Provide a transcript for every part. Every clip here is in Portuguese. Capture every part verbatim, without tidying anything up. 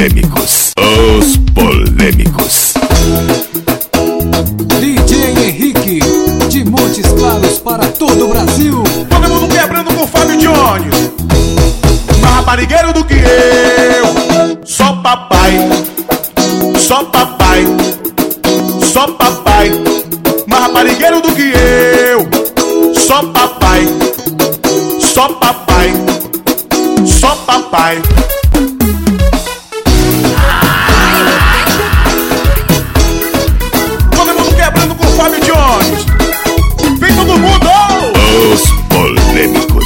polêmicos, os polêmicos. D J Henrique, de Montes Claros para todo o Brasil. Todo mundo quebrando com Fábio Jones. Mais raparigueiro do que eu. Só papai, só papai, só papai. Mais raparigueiro do que eu. Só papai, só papai, só papai. Todo mundo quebrando com Fábio Jones. Vem todo mundo! Os polêmicos.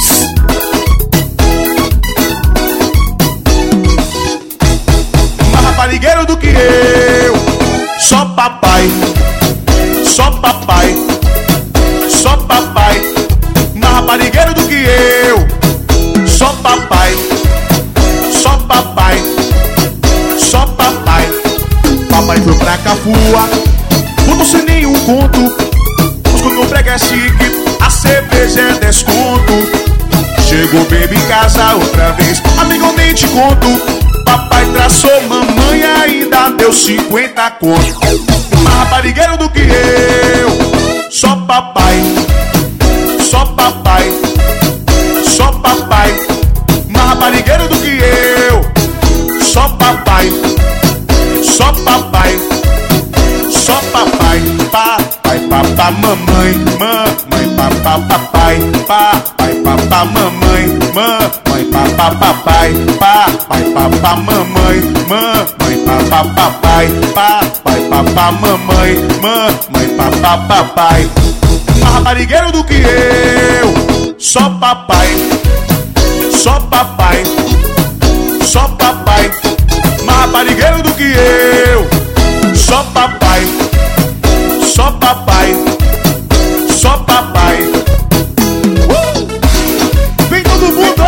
Mais raparigueiro do que eu. Só papai, só papai, só papai. Mais raparigueiro do que eu. Só papai, só papai, só papai. Papai foi pra Cafua, botou sem nenhum conto. Mas quando o brega é chique, a cerveja é desconto. Chegou baby em casa outra vez, amigo, nem te conto. Papai traçou mamãe, ainda deu cinquenta conto. Mais raparigueiro do que eu. Só papai, só papai, só papai. Mais raparigueiro do que eu. Só papai, só papai, só papai. Papai, papá, mamãe, mamãe, papá, papai. Papai, papá, mamãe, mamãe, papá, papai. Papai, papá, mamãe, mamãe, papá, papai. Papai, papá, mamãe, mamãe, papá, papai. Mais raparigueiro do que eu. Só papai, só papai, só papai. Mais raparigueiro do que eu. Só papai, só papai, só papai. Uh! Vem todo mundo!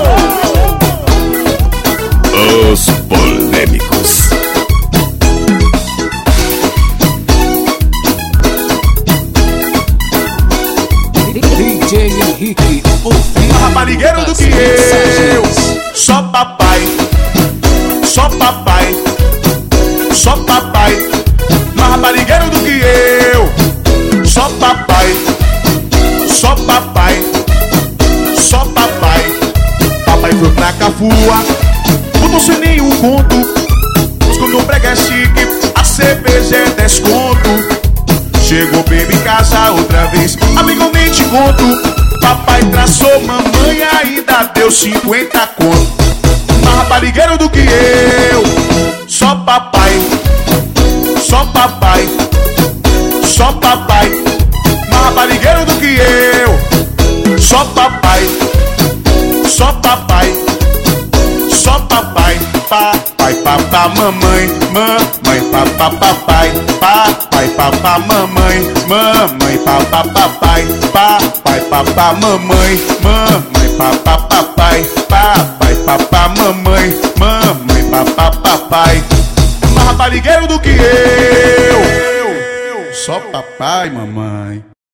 Os polêmicos. D J Henrique, ouvindo Raparigueiro do que eu. Só papai, só papai, só papai. Mais raparigueiro do que eu. Só papai, só papai, só papai. Papai foi pra Cafua, botou sem nenhum conto. Mas quando o brega é chique, a cerveja é desconto. Chegou baby em casa outra vez, amigo, nem te conto. Papai traçou mamãe, ainda deu cinquenta conto. Mais raparigueiro do que eu. Só papai, só papai, só papai. Mais raparigueiro do que eu. Só papai, só papai, só papai. Papai, papá, mamãe, mamãe, papá, papai. Papai, papá, mamãe, mamãe, papá, papai. Papai, papá, mamãe, mamãe, papá, papai. Papai, papá, mamãe, mamãe, papá, papai. Mais raparigueiro do que eu. Só papai, mamãe.